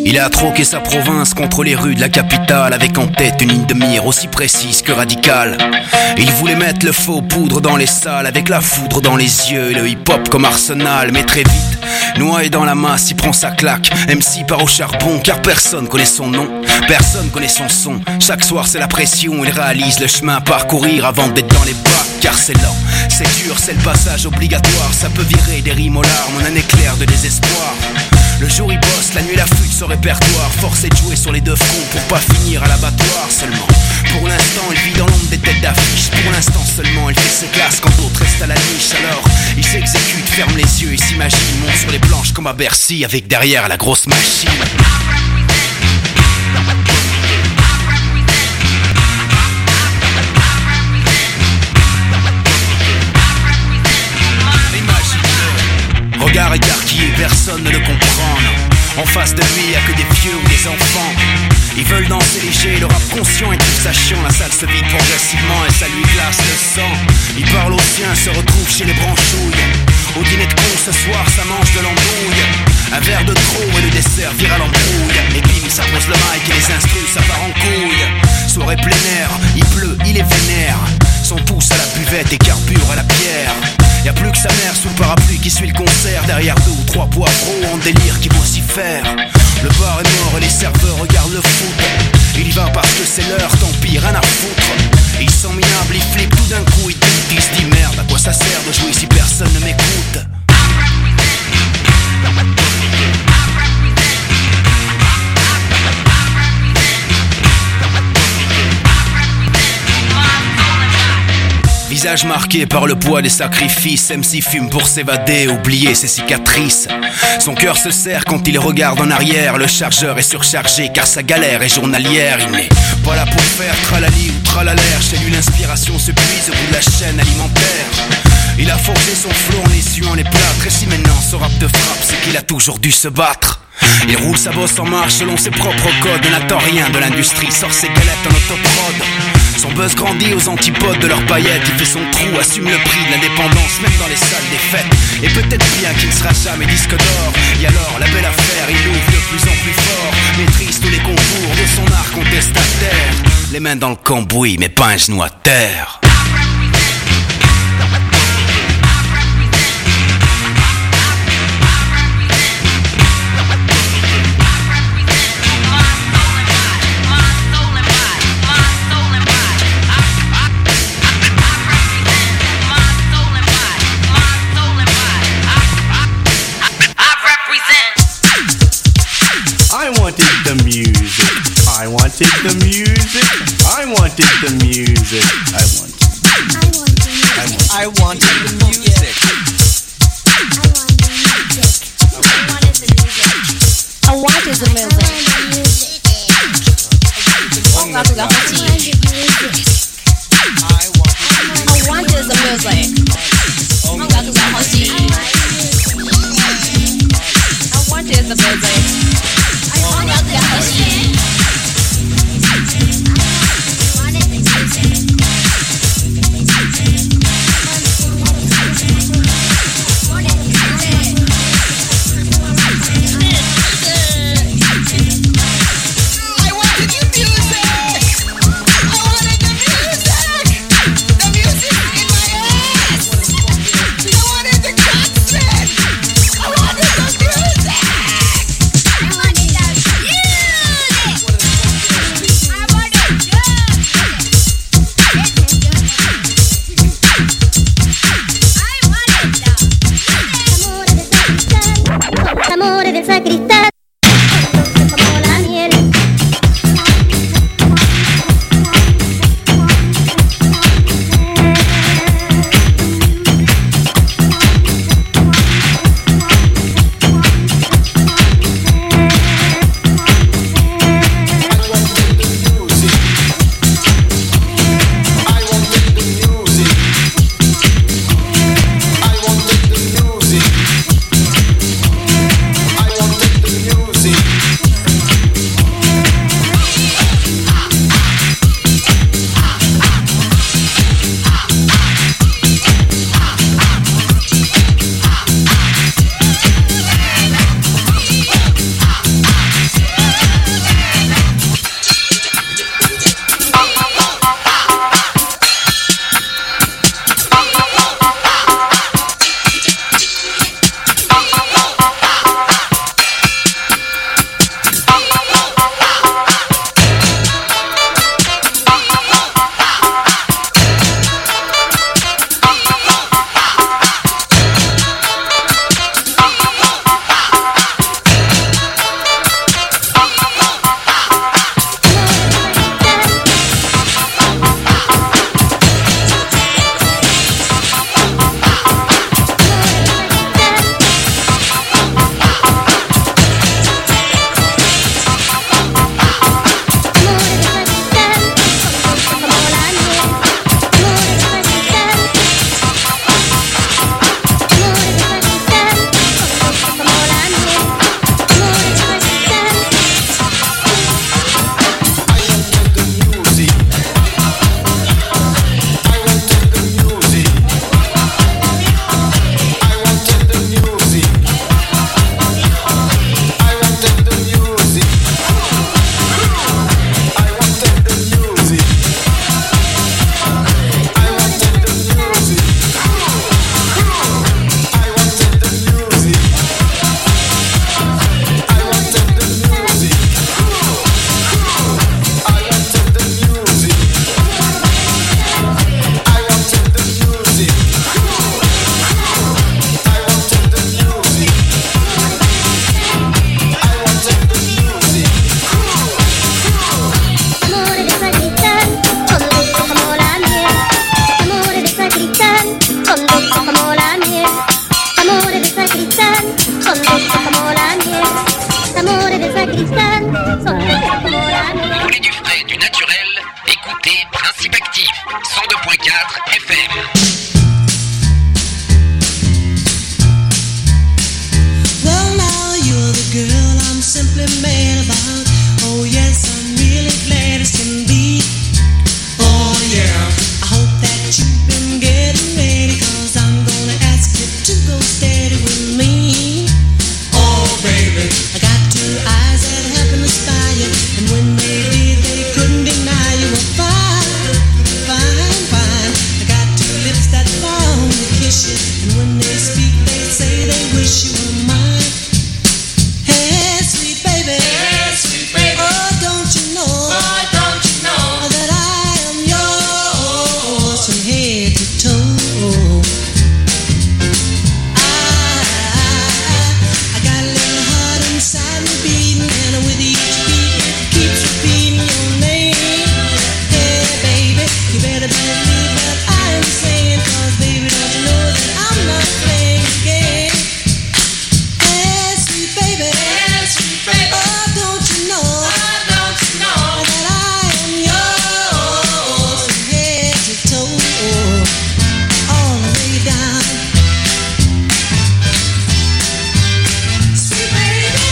Il a troqué sa province contre les rues de la capitale, avec en tête une ligne de mire aussi précise que radicale. Il voulait mettre le feu aux poudres dans les salles, avec la foudre dans les yeux et le hip-hop comme arsenal. Mais très vite, noyé dans la masse, il prend sa claque. MC part au charbon car personne connaît son nom, personne connaît son son. Chaque soir c'est la pression, il réalise le chemin à parcourir avant d'être dans les bacs. Car c'est lent, c'est dur, c'est le passage obligatoire. Ça peut virer des rimes aux larmes en un éclair de désespoir. Le jour il bosse, la nuit la flûte son répertoire. Forcé de jouer sur les deux fronts pour pas finir à l'abattoir seulement. Pour l'instant il vit dans l'ombre des têtes d'affiche. Pour l'instant seulement il fait ses classes quand d'autres restent à la niche. Alors il s'exécute, ferme les yeux et s'imagine, monte sur les planches comme à Bercy avec derrière la grosse machine. Regard écarquillé, personne ne le comprend. En face de lui, y'a que des vieux ou des enfants. Ils veulent danser léger, le rap conscient et tout sachant. La salle se vide progressivement et ça lui glace le sang. Il parle aux siens, se retrouve chez les branchouilles. Au dîner de con ce soir, ça mange de l'embrouille. Un verre de trop et le dessert vire à l'embrouille. Et bim, ça pose le mic et les instrus, ça part en couille. Soirée plein air, il pleut, il est vénère. Son pouce à la buvette et carbure à la pierre. Y'a plus que sa mère sous le parapluie qui suit le concert. Derrière 2 ou 3 poivreaux en délire qui vont s'y faire. Le bar est mort et les serveurs regardent le foot. Il y va parce que c'est l'heure, tant pis, rien à foutre. Il sent minable, il flippe tout d'un coup, il doute, il se dit merde, à quoi ça sert de jouer si personne ne m'écoute. Visage marqué par le poids des sacrifices, MC fume pour s'évader, oublier ses cicatrices. Son cœur se serre quand il regarde en arrière. Le chargeur est surchargé car sa galère est journalière. Il n'est pas là pour faire tralali ou tralalaire. Chez lui l'inspiration se puise au bout de la chaîne alimentaire. Il a forgé son flot en essuant les plâtres. Et si maintenant ce rap te frappe, c'est qu'il a toujours dû se battre. Il roule sa bosse en marche selon ses propres codes. N'attend rien de l'industrie, sort ses galettes en autoprod. Son buzz grandit aux antipodes de leurs paillettes. Il fait son trou, assume le prix de l'indépendance, même dans les salles des fêtes. Et peut-être bien qu'il ne sera jamais disque d'or. Et alors, la belle affaire, il ouvre de plus en plus fort. Maîtrise tous les contours de son art contestataire. Les mains dans le cambouis, mais pas un genou à terre. I wanted the music. I wanted the music. I wanted the music. I wanted the music. On the music. I wanted the music. On the music. I wanted the music. Voulez du frais, du naturel? Écoutez Principe Actif, 102.4 FM. Well, now you're the girl I'm simply mad about. Oh yes, I'm really glad as can be. Oh yeah, I hope that you've been getting ready, 'cause I'm gonna ask you to go steady with me. Oh baby, I got two eyes that happen to spy you, and when they did, they couldn't deny you were fine, fine, fine. I got two lips that long to kiss you, and when they speak, they say they wish you were mine. Hey, sweet baby, oh, don't you know that I am yours from head to toe? I got a little heart inside me beating, and with each beat it keeps repeating your name. Hey baby, you better believe that I am saying, 'cause baby, don't you know that I'm not playing the game? Hey sweet baby, oh, don't you know that I am yours from head to toe, all the way down. Sweet baby,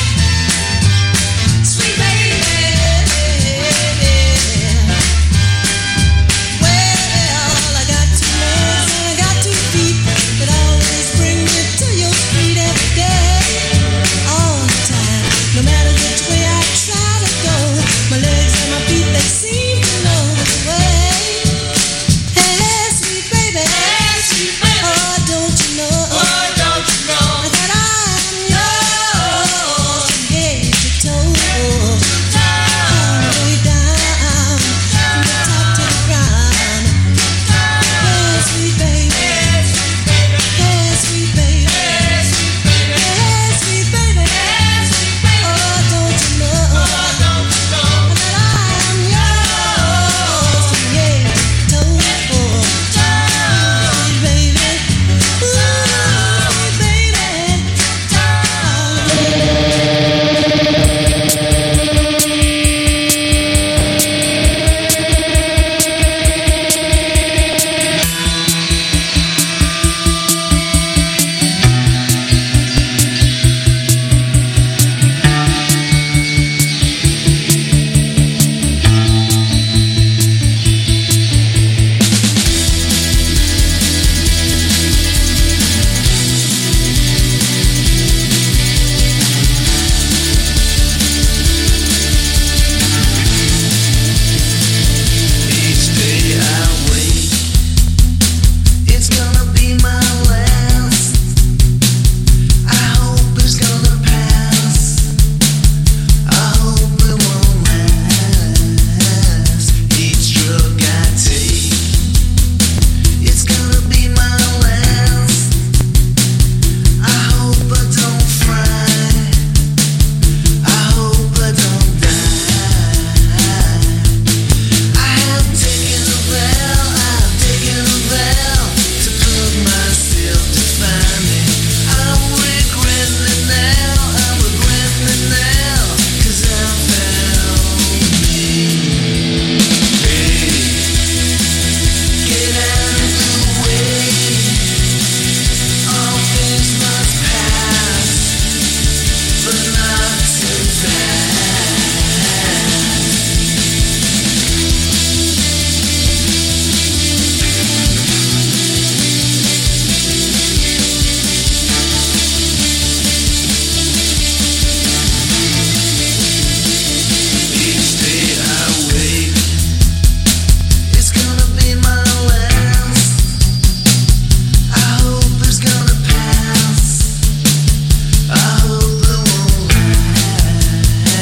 well, I got two legs and I got 2 feet that always bring me to your street every day, all the time. No matter which way I try to go, my legs and my feet, they seem to know the way. Hey, sweet baby, oh, don't you know that I'm yours from head to toe, all the way down, from the top to the ground. Hey, sweet baby, hey, sweet baby, hey, sweet baby, oh, don't you know that I'm yours from head to toe, sweet baby, ooh, sweet baby, Each day I wake, it's gonna be my last. I hope it's gonna pass. I hope it won't last. Each drug I take, it's gonna be my last. I hope I don't fry. I hope I don't die. I have taken a vow to put myself to find me. I'm regretting it now, 'cause I found me. Hey, get out of the way. All things must pass, but not too fast. Each day I wake, it's gonna be my last. I hope it's gonna pass. I hope it won't last.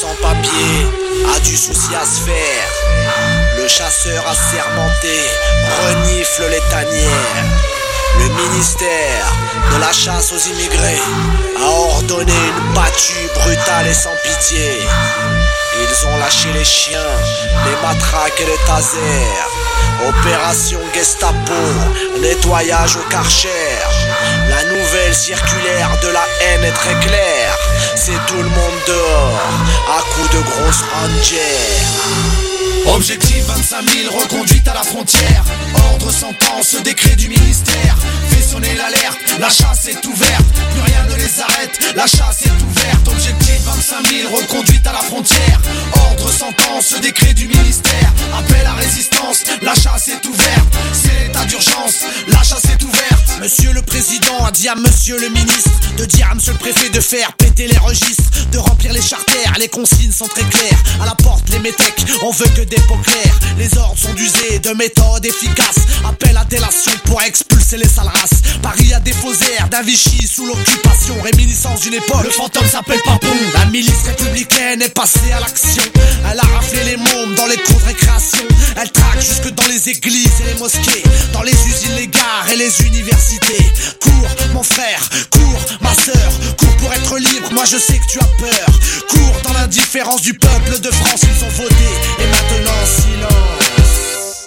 sans-papier a du souci à se faire. Le chasseur assermenté renifle les tanières. Le ministère de la chasse aux immigrés a ordonné une battue brutale et sans pitié. Ils ont lâché les chiens, les matraques et les tasers. Opération Gestapo, nettoyage au Karcher. La nouvelle circulaire de la haine est très claire. C'est tout le monde dehors, à coups de grosses rangers. Objectif 25 000, reconduite à la frontière. Ordre sentence, décret du ministère. Fait sonner l'alerte, la chasse est ouverte. Plus rien ne les arrête, la chasse est ouverte. Objectif 25 000, reconduite à la frontière. Ordre sentence, décret du ministère. Appel à résistance, la chasse est ouverte. C'est l'état d'urgence, la chasse est ouverte. Monsieur le président a dit à monsieur le ministre de dire à monsieur le préfet de faire péter les registres, de remplir les charters, les consignes sont très claires. À la porte les métèques, on veut que des pots clairs. Les ordres sont d'user de méthodes efficaces. Appel à délation pour expulser les sales races. Paris a des faux airs d'un Vichy sous l'occupation. Réminiscence d'une époque, le fantôme s'appelle Papon. La milice républicaine est passée à l'action. Elle a raflé les mômes dans les cours de récréation. Elle traque jusque dans les églises et les mosquées, dans les usines, les gares et les universités. Cours mon frère, cours ma sœur, cours pour être libre, moi je sais que tu as peur. Cours dans l'indifférence du peuple de France, ils ont voté et maintenant silence.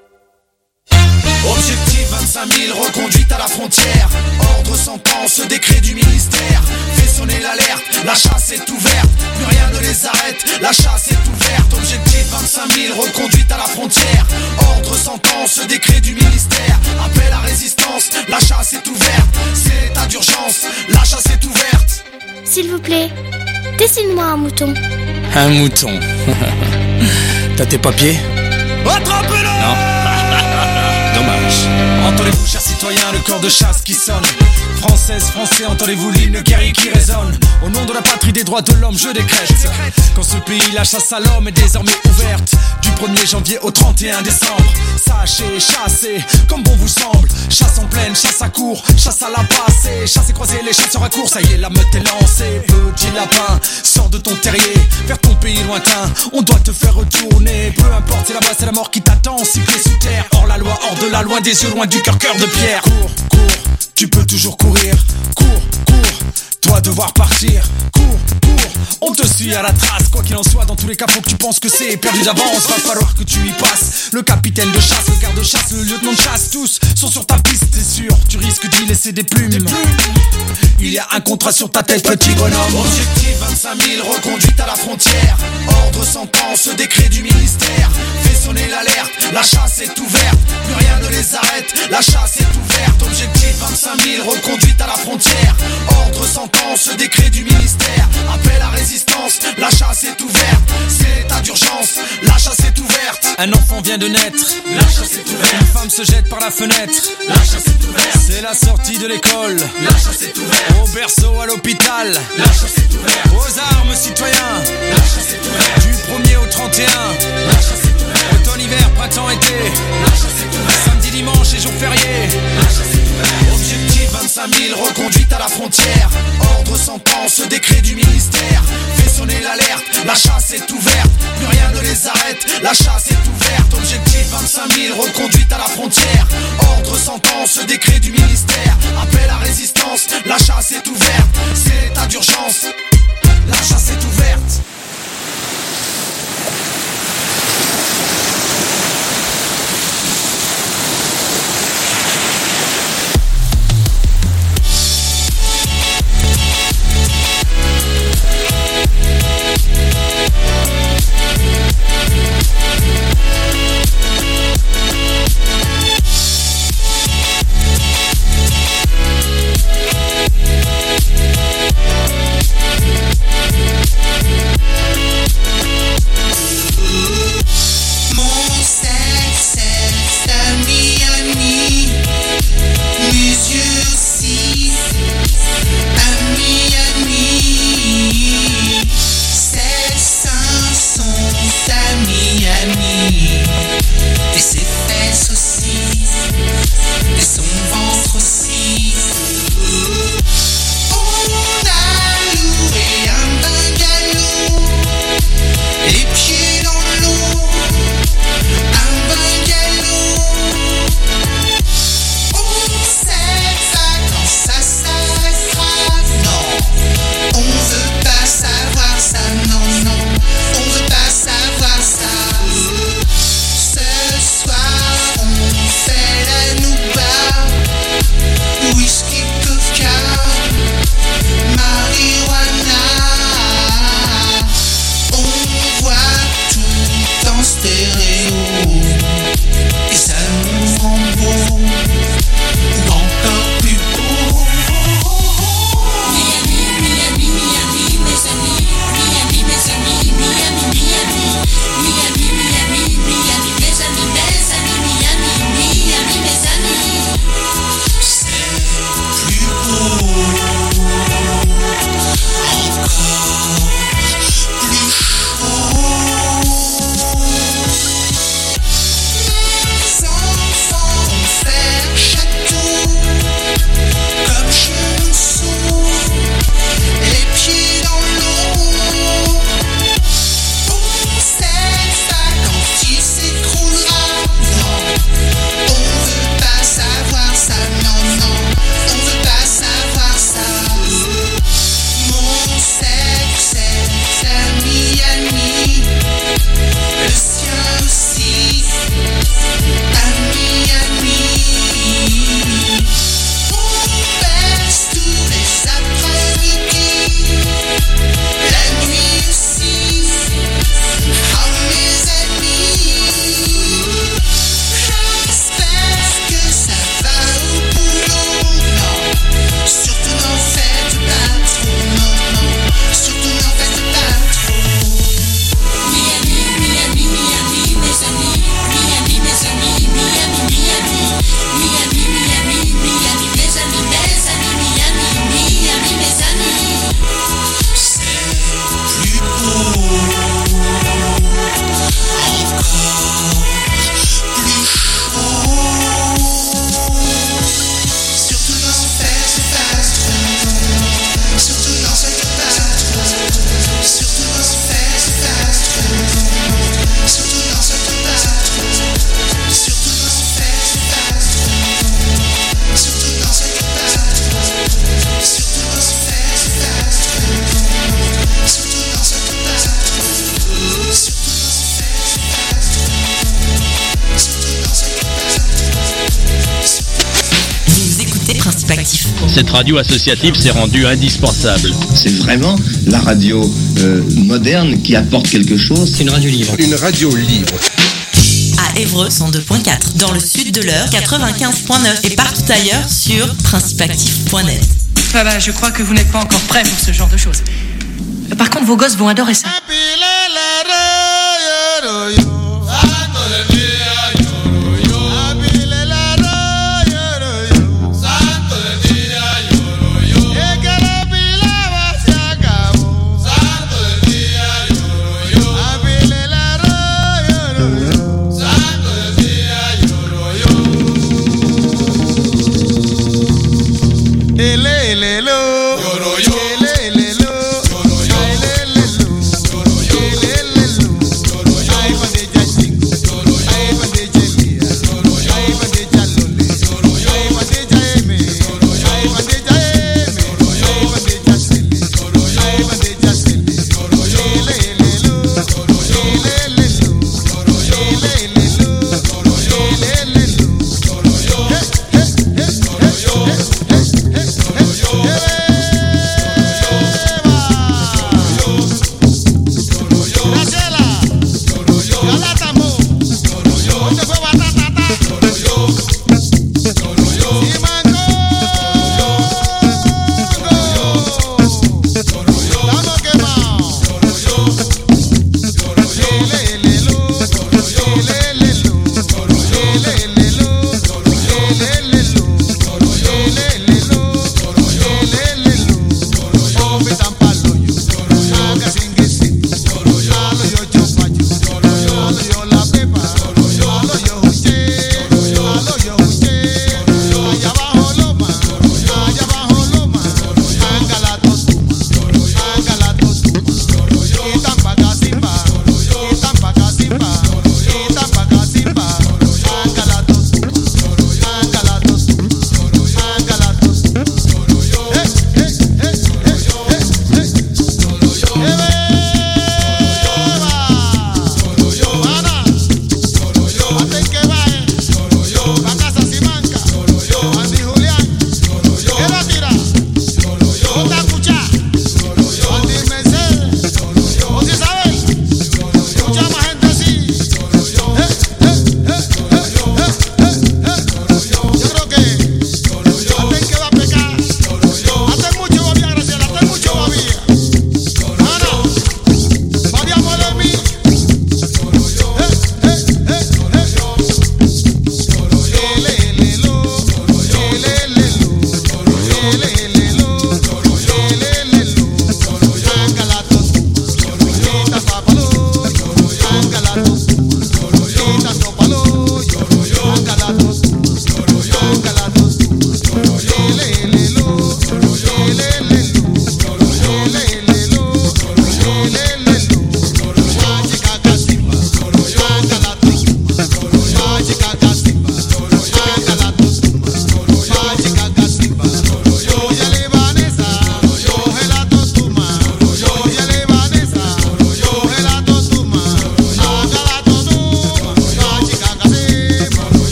Objectif 25 000, reconduite à la frontière. Ordre sentence, décret du ministère. Fait sonner l'alerte, la chasse est ouverte. Plus rien ne les arrête, la chasse est ouverte. Objectif 25 000, reconduite à la frontière. Ordre sentence, décret du ministère. Appel à résistance, la chasse est ouverte. C'est l'état d'urgence, la chasse est ouverte. S'il vous plaît, dessine-moi un mouton. Un mouton. T'as tes papiers? Attrapez-le! Non. Dommage. Entendez-vous, chers citoyens, le corps de chasse qui sonne. Françaises, Français, entendez-vous l'hymne guerrier qui résonne. Au nom de la patrie des droits de l'homme, je décrète qu'en ce pays, la chasse à l'homme est désormais ouverte. Du 1er janvier au 31 décembre. Sachez, chassez, comme bon vous semble. Chasse en pleine, chasse à court, chasse à la passée. Chasse et croiser les chasseurs à court, ça y est, la meute est lancée. Petit lapin, sors de ton terrier, vers ton pays lointain, on doit te faire retourner. Peu importe, c'est là-bas, c'est la mort qui t'attend. 6 pieds sous terre, hors la loi, hors de la loi, des yeux loin du cœur, cœur de pierre. Cours, cours, tu peux toujours courir. Cours, cours, toi devoir partir. Cours, cours, on te suit à la trace. Quoi qu'il en soit, dans tous les cas, faut que tu penses que c'est perdu d'avance. Va falloir que tu y passes. Le capitaine de chasse, le garde-chasse, le lieutenant de chasse, tous sont sur ta piste, c'est sûr. Tu risques d'y laisser des plumes. Il y a un contrat sur ta tête, petit bonhomme. Objectif 25 000, reconduite à la frontière. Ordre sentence, décret du ministère. Fait sonner l'alerte, la chasse est ouverte. Plus rien ne les arrête, la chasse est ouverte. Objectif 25 000, reconduite à la frontière. Ordre sentence, décret du ministère. Appel à résistance, la chasse est ouverte. C'est l'état d'urgence, la chasse est ouverte. Un enfant vient de naître, la chasse est ouverte. Une femme se jette par la fenêtre, la chasse est ouverte. C'est la sortie de l'école, la chasse est ouverte. Au berceau, à l'hôpital, la chasse est ouverte. Aux armes, citoyens, la chasse est ouverte. Du 1er au 31, la chasse est ouverte. Automne, hiver, printemps, été, la chasse est ouverte. Samedi, dimanche et jour férié, la chasse est ouverte. Objectif 25 000, reconduite à la frontière. Ordre sentence, décret du ministère. Fait sonner l'alerte, la chasse est ouverte. Plus rien ne les arrête, la chasse est ouverte. Objectif 25 000, reconduite à la frontière. Ordre sentence, décret du ministère. Appel à résistance, la chasse est ouverte. C'est l'état d'urgence, la chasse est ouverte. cette radio associative s'est rendue indispensable. C'est vraiment la radio moderne qui apporte quelque chose. C'est une radio libre. Une radio libre. À Évreux 102.4, dans le sud de l'Eure 95.9 et partout ailleurs sur principeactif.net. Voilà, je crois que vous n'êtes pas encore prêts pour ce genre de choses. Par contre, vos gosses vont adorer ça.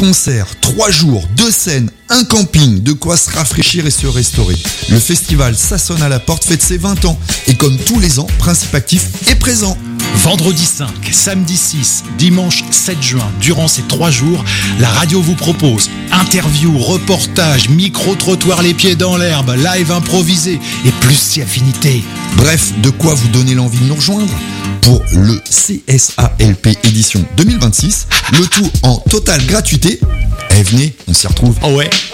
concerts, 3 jours, 2 scènes, un camping, de quoi se rafraîchir et se restaurer. Le festival Ça sonne à la porte fête ses 20 ans. Et comme tous les ans, Principe Actif est présent. Vendredi 5, samedi 6, dimanche 7 juin, durant ces 3 jours, la radio vous propose interviews, reportages, micro-trottoirs les pieds dans l'herbe, live improvisé et plus si affinité. Bref, de quoi vous donner l'envie de nous rejoindre pour le CSALP édition 2026, le tout en totale gratuité. Eh venez, on s'y retrouve. Oh ouais.